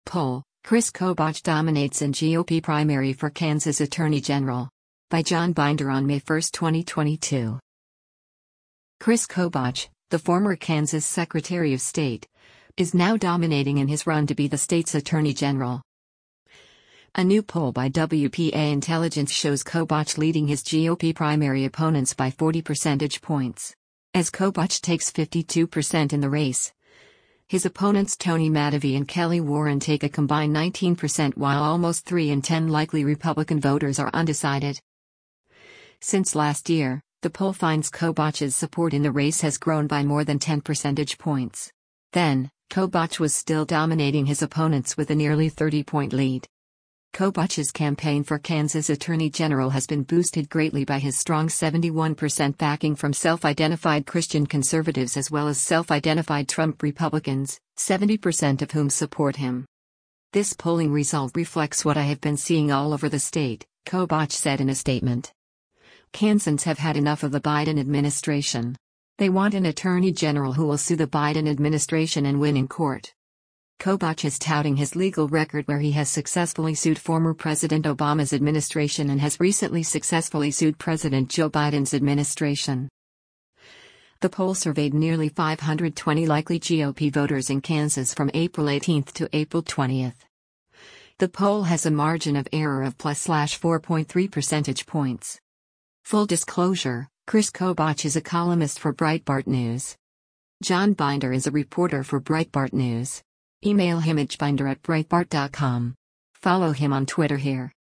Poll: Chris Kobach dominates in GOP primary for Kansas Attorney General. By John Binder on May 1, 2022. Chris Kobach, the former Kansas Secretary of State, is now dominating in his run to be the state's Attorney General. A new poll by WPA Intelligence shows Kobach leading his GOP primary opponents by 40 percentage points. As Kobach takes 52% in the race, his opponents Tony Matavie and Kelly Warren take a combined 19%, while almost 3 in 10 likely Republican voters are undecided. Since last year, the poll finds Kobach's support in the race has grown by more than 10 percentage points. Then, Kobach was still dominating his opponents with a nearly 30-point lead. Kobach's campaign for Kansas Attorney General has been boosted greatly by his strong 71% backing from self-identified Christian conservatives as well as self-identified Trump Republicans, 70% of whom support him. "This polling result reflects what I have been seeing all over the state," Kobach said in a statement. "Kansans have had enough of the Biden administration. They want an attorney general who will sue the Biden administration and win in court." Kobach is touting his legal record, where he has successfully sued former President Obama's administration and has recently successfully sued President Joe Biden's administration. The poll surveyed nearly 520 likely GOP voters in Kansas from April 18 to April 20. The poll has a margin of error of +4.3 percentage points. Full disclosure: Chris Kobach is a columnist for Breitbart News. John Binder is a reporter for Breitbart News. Email him at binder@breitbart.com. Follow him on Twitter here.